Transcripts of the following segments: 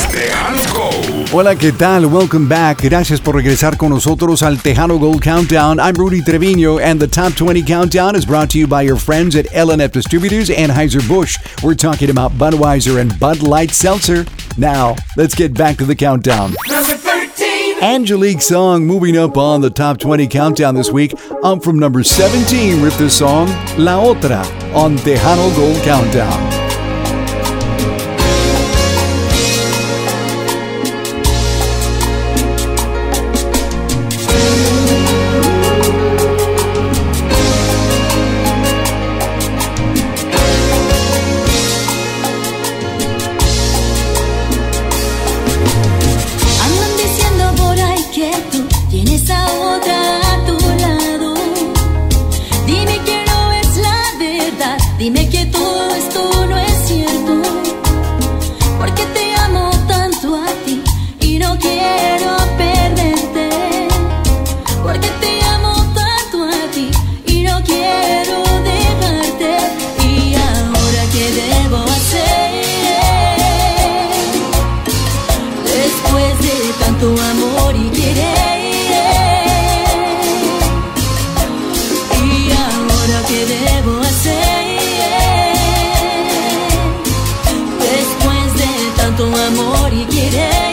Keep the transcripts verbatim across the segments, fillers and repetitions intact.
Tejano Gold. Hola, ¿qué tal? Welcome back. Gracias por regresar con nosotros al Tejano Gold Countdown. I'm Rudy Trevino, and the Top twenty Countdown is brought to you by your friends at L and F Distributors and Anheuser-Busch. We're talking about Budweiser and Bud Light Seltzer. Now, let's get back to the countdown. Number thirteen. Angelique's song moving up on the Top twenty Countdown this week. Up from number seventeen with the song La Otra on Tejano Gold Countdown. Dime que todo esto no es cierto, porque te amo tanto a ti y no quiero perderte, porque te amo tanto a ti y no quiero dejarte. Y ahora qué debo hacer, después de tanto amor y querer, y ahora qué debo hacer, tanto amor y querer.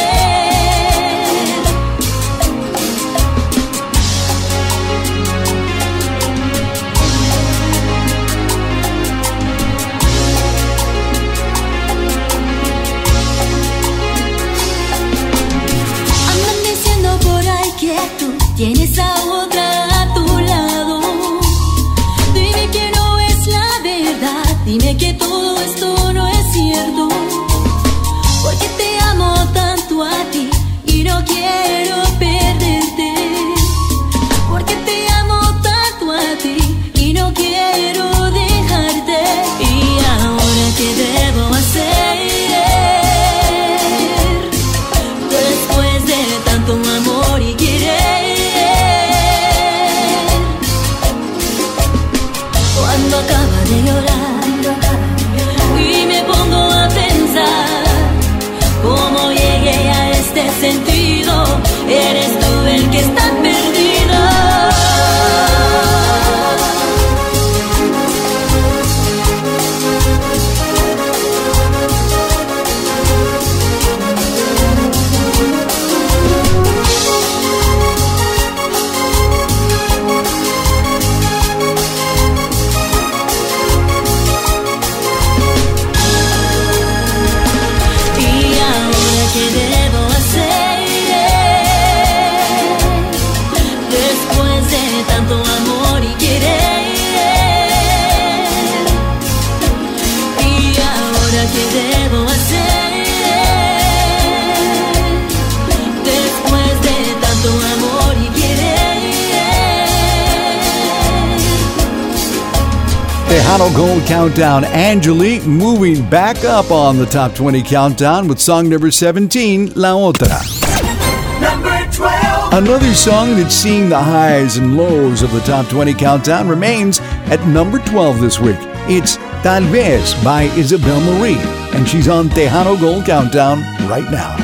Andan diciendo por ahí que tú tienes a otra a tu lado. Dime que no es la verdad, dime que todo esto no es cierto, porque te amo tanto a ti y no quiero perderte, porque te amo tanto a ti y no quiero dejarte. Y ahora qué debo hacer, después de tanto amor y querer, cuando acaba de llorar y me pongo a pensar cómo llegué a este sentido, eres tú el que está perdido. ¿Qué debo hacer después de tanto amor y querer? Y ahora ¿qué debo hacer después de tanto amor y querer? Tejano Gold Countdown. Angelique moving back up on the Top twenty Countdown with song number seventeen, La Otra. Number twelve. Another song that's seeing the highs and lows of the Top twenty Countdown remains at number twelve this week. It's Tal Vez by Isabel Marie, and she's on Tejano Gold Countdown right now.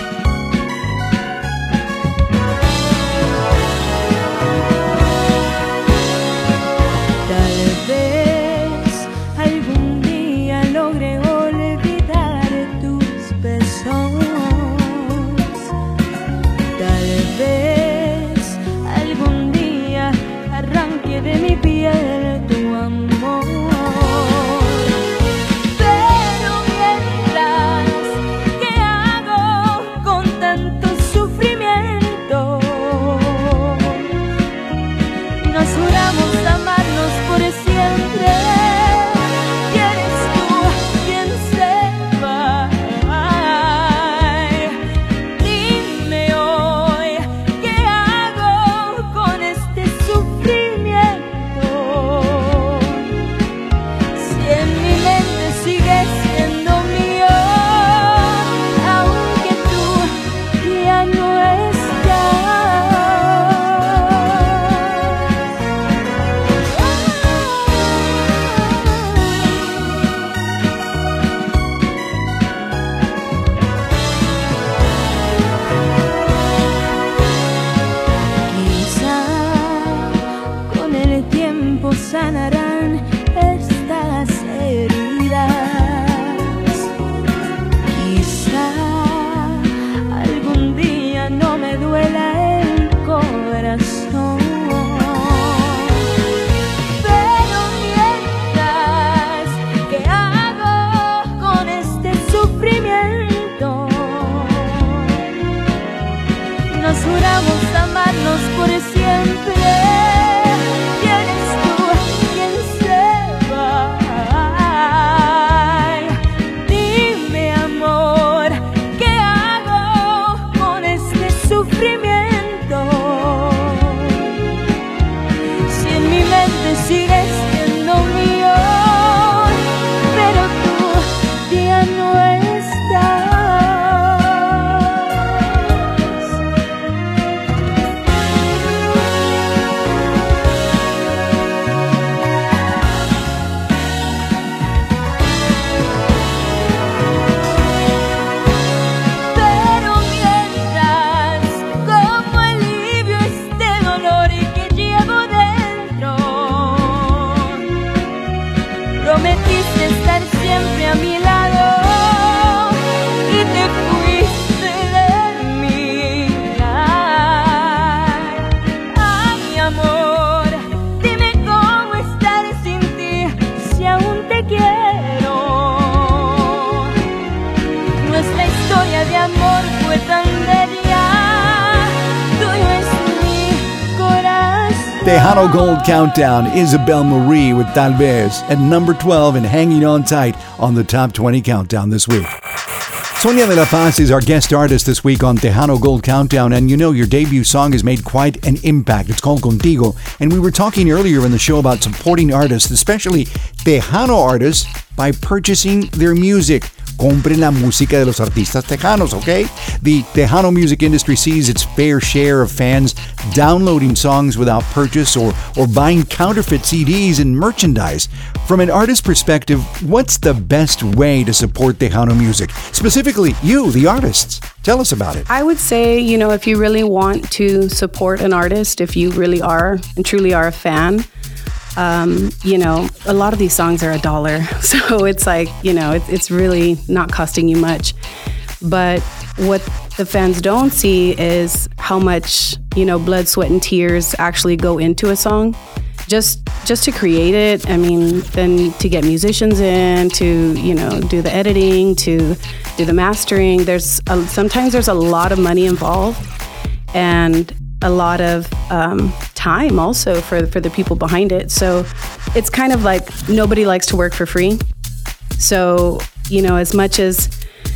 De mi piel tu amor, pero mientras, ¿qué hago? vamos a amarnos por siempre. Y eres tú quien se va. Ay, dime, amor, ¿qué hago con este sufrimiento? Si en mi mente sigues siendo mío, pero tú ya no estás. Pero mientras, como alivio este dolor que llevo dentro, prometiste estar siempre a mi lado y te fuiste de mí. Ay, ay, amor, dime cómo estar sin ti si aún te quiero. Nuestra historia de amor fue tan bella, tuyo es mi corazón. Tejano Gold Countdown, Isabel Marie with Tal Vez at number twelve and hanging on tight on the Top twenty Countdown this week. Sonia de la Paz is our guest artist this week on Tejano Gold Countdown, and you know your debut song has made quite an impact. It's called Contigo, and we were talking earlier in the show about supporting artists, especially Tejano artists, by purchasing their music. Compren la música de los artistas tejanos, okay? The Tejano music industry sees its fair share of fans downloading songs without purchase or, or buying counterfeit C Ds and merchandise. From an artist perspective, what's the best way to support Tejano music? Specifically, you, the artists. Tell us about it. I would say, you know, if you really want to support an artist, if you really are and truly are a fan, Um, you know, a lot of these songs are a dollar. So it's like, you know, it, it's really not costing you much. But what the fans don't see is how much, you know, blood, sweat, and tears actually go into a song. Just just to create it, I mean, then to get musicians in, to, you know, do the editing, to do the mastering. There's a, sometimes there's a lot of money involved. And a lot of um, time also for, for the people behind it. So it's kind of like nobody likes to work for free. So, you know, as much as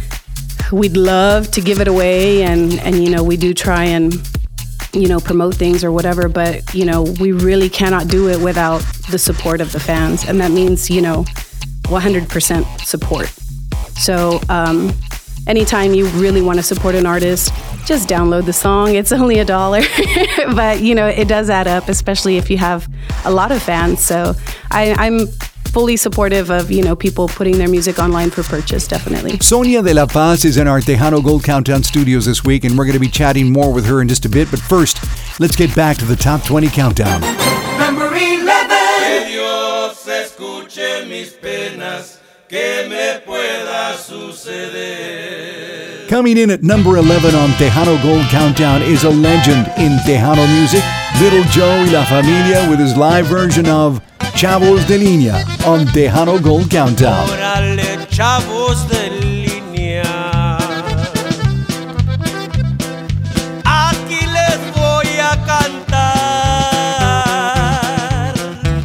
we'd love to give it away and, and, you know, we do try and, you know, promote things or whatever, but, you know, we really cannot do it without the support of the fans. And that means, you know, one hundred percent support. So um, anytime you really want to support an artist, just download the song. It's only a dollar, but, you know, it does add up, especially if you have a lot of fans. So I, I'm fully supportive of, you know, people putting their music online for purchase, definitely. Sonia de la Paz is in our Tejano Gold Countdown studios this week, and we're going to be chatting more with her in just a bit. But first, let's get back to the Top twenty Countdown. Number eleven. Que Dios escuche mis penas, que me pueda suceder. Coming in at number eleven on Tejano Gold Countdown is a legend in Tejano music, Little Joe y La Familia, with his live version of Chavos de Línea on Tejano Gold Countdown. Órale, chavos de línea. Aquí les voy a cantar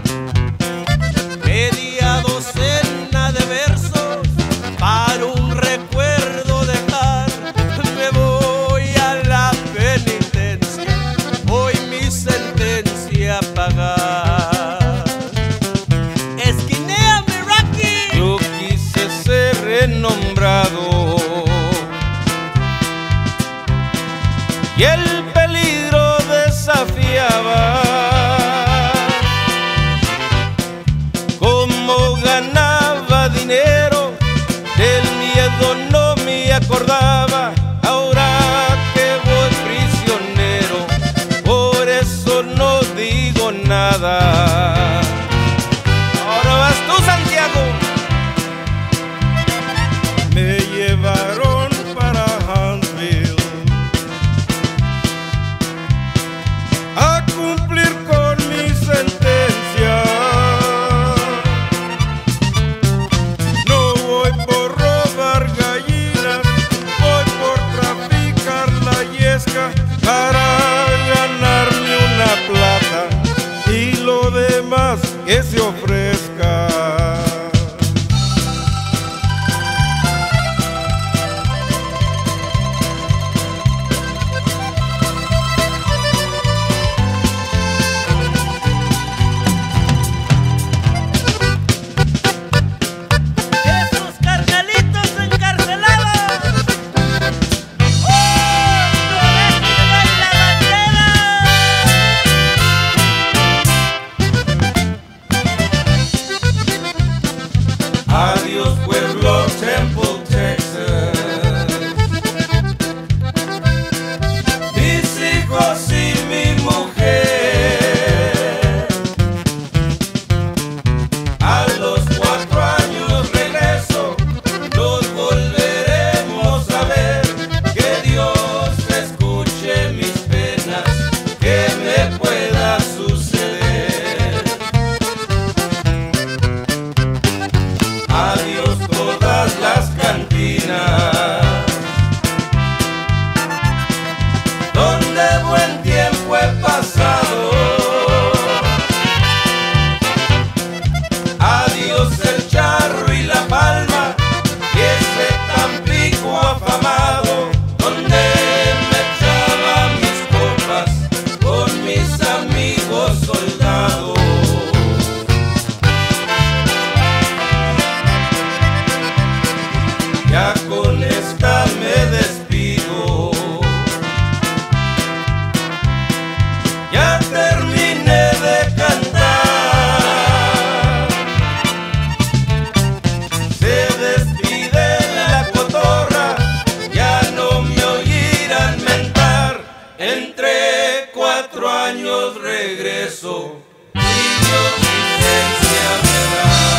media docena de versos para un recuerdo dejar. Me voy a la penitencia, hoy mi sentencia a pagar. Esquinéame, Rocky. Yo quise ser renombrado y el peligro desafiaba. Como ganaba dinero, del miedo no me acordaba. Ahora que voy prisionero, por eso no digo nada. Ahora vas tú, Santiago. Me llevaron para Huntsville afamado, donde me echaba mis copas con mis amigos soldados. Ya con esta me despido. Ya terminé de cantar. Se despide la cotorra, ya no me oirán mentar. Entre cuatro años regreso, si Dios licencia me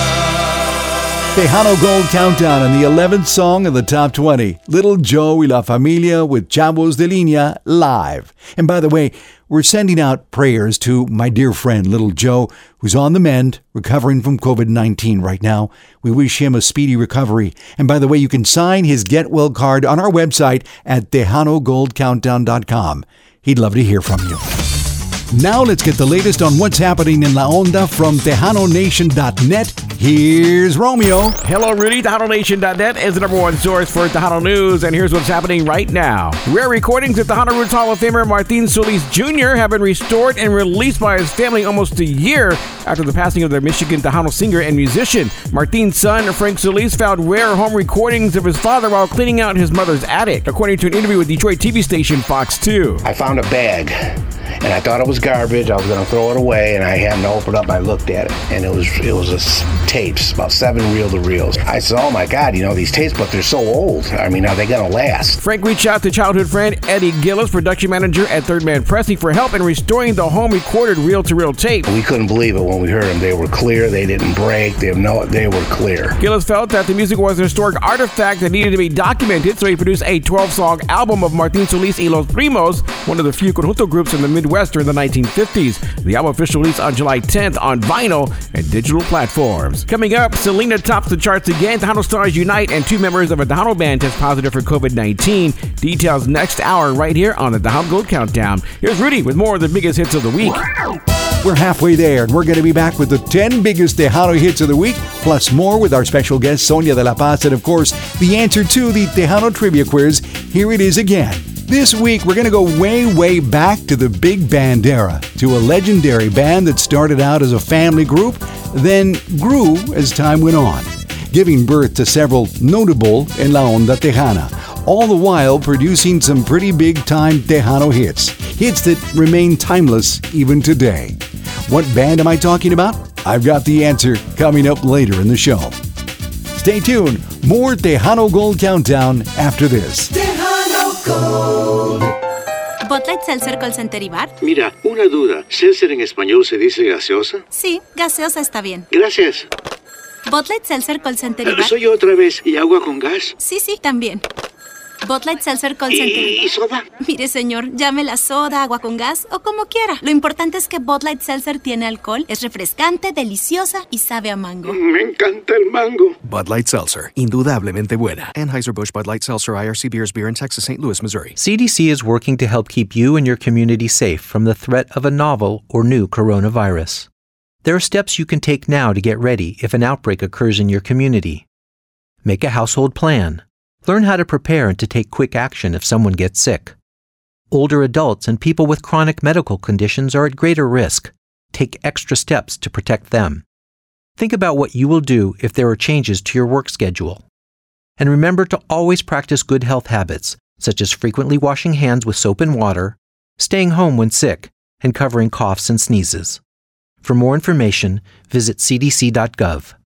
da. Tejano Gold Countdown and the eleventh song of the top twenty. Little Joe y La Familia with Chavos de Línea live. And by the way, we're sending out prayers to my dear friend Little Joe, who's on the mend, recovering from covid nineteen right now. We wish him a speedy recovery. And by the way, you can sign his Get Well card on our website at tejano gold countdown dot com. He'd love to hear from you. Now let's get the latest on what's happening in La Onda from tejano nation dot net. Here's Romeo. Hello, Rudy. Tejano Nation dot net is the number one source for Tejano news, and here's what's happening right now. Rare recordings of Tejano Roots Hall of Famer Martin Solis Junior have been restored and released by his family almost a year after the passing of their Michigan Tejano singer and musician. Martin's son, Frank Solis, found rare home recordings of his father while cleaning out his mother's attic, according to an interview with Detroit T V station Fox two. I found a bag, and I thought it was garbage. I was going to throw it away, and I happened to open it up, and I looked at it, and it was it was a tapes, about seven reel-to-reels. I said, oh my God, you know, these tapes, but they're so old. I mean, are they going to last? Frank reached out to childhood friend Eddie Gillis, production manager at Third Man Pressing, for help in restoring the home-recorded reel-to-reel tape. We couldn't believe it when we heard them. They were clear. They didn't break. They, no, they were clear. Gillis felt that the music was a historic artifact that needed to be documented, so he produced a twelve-song album of Martin Solis y Los Primos, one of the few conjunto groups in the Midwest during the nineteen fifties. The album officially released on July tenth on vinyl and digital platforms. Coming up, Selena tops the charts again. Tejano stars unite, and two members of a Tejano band test positive for covid nineteen. Details next hour right here on the Tejano Gold Countdown. Here's Rudy with more of the biggest hits of the week. We're halfway there, and we're going to be back with the ten biggest Tejano hits of the week, plus more with our special guest, Sonia de la Paz, and of course, the answer to the Tejano Trivia Quiz. Here it is again. This week, we're going to go way, way back to the big band era, to a legendary band that started out as a family group, then grew as time went on, giving birth to several notable en la onda tejana, all the while producing some pretty big-time Tejano hits, hits that remain timeless even today. What band am I talking about? I've got the answer coming up later in the show. Stay tuned. More Tejano Gold Countdown after this. Tejano Gold. ¿Bud Light Seltzer Call Center y Bar? Mira, una duda. ¿Seltzer en español se dice gaseosa? Sí, gaseosa está bien. Gracias. ¿Bud Light Seltzer Call Center y Bar? ¿Soy yo otra vez? ¿Y agua con gas? Sí, sí, también. Bud Light Seltzer Call Center y Bar. ¿Y soda? Mire, señor, llame la soda, agua con gas o como quiera. Lo importante es que Bud Light Seltzer tiene alcohol, es refrescante, deliciosa y sabe a mango. Me encanta el mango. Bud Light Seltzer, indudablemente buena. Anheuser-Busch Bud Light Seltzer, I R C Beers, beer in Texas, Saint Louis, Missouri. C D C is working to help keep you and your community safe from the threat of a novel or new coronavirus. There are steps you can take now to get ready if an outbreak occurs in your community. Make a household plan. Learn how to prepare and to take quick action if someone gets sick. Older adults and people with chronic medical conditions are at greater risk. Take extra steps to protect them. Think about what you will do if there are changes to your work schedule. And remember to always practice good health habits, such as frequently washing hands with soap and water, staying home when sick, and covering coughs and sneezes. For more information, visit c d c dot gov.